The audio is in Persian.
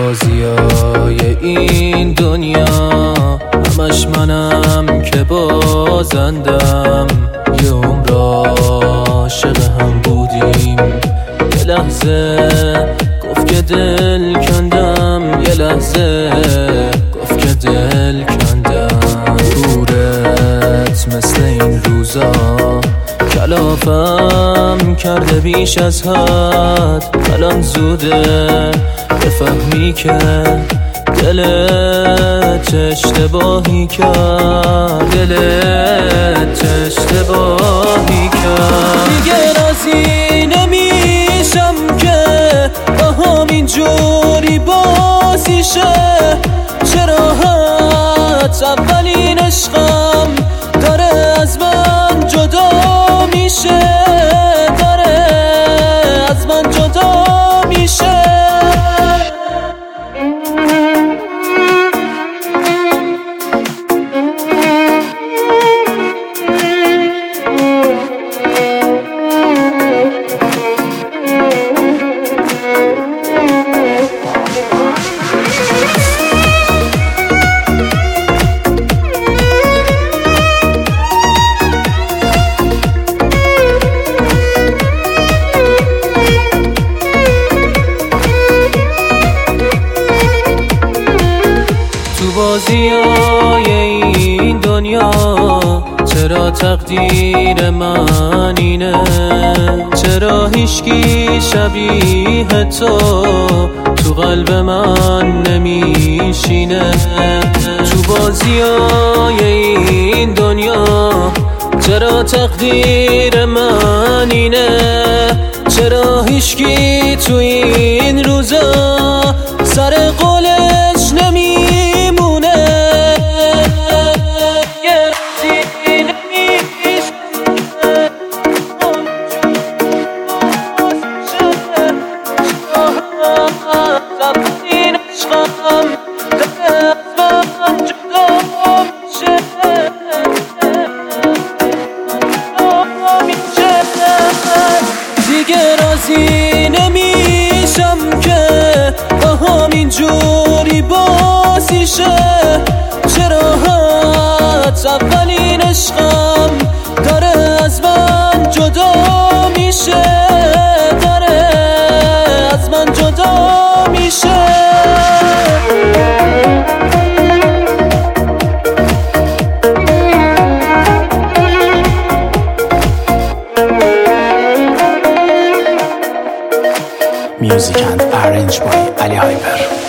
بازیای این دنیا همش منم که بازندم. یه عمر عاشق هم بودیم، یه لحظه گفت که دل کندم، یه لحظه گفت که دل کندم. دورت مثل این روزا کلافم کرده بیش از حد. الان زوده بفهمی که دلت اشتباهی کرد، دلت اشتباهی کرد. دیگه راضی نمیشم که با همین جوری بازی شه. چرا حد اولین عشقم داره از من جدا میشه، داره از من جدا میشه. بازیای این دنیا چرا تقدیر من اینه؟ چرا هیچکی شبیه تو قلب من نمیشینه؟ تو بازیای این دنیا چرا تقدیر من اینه؟ چرا هیچکی تو این روزا سر قولش نمیمونه؟ دیگه راضی نمیشم که با همین جوری بازی شه. چرا حد اولین عشقم داره از من جدا میشه، داره از من جدا میشه. Music and arranged by Ali Hyper.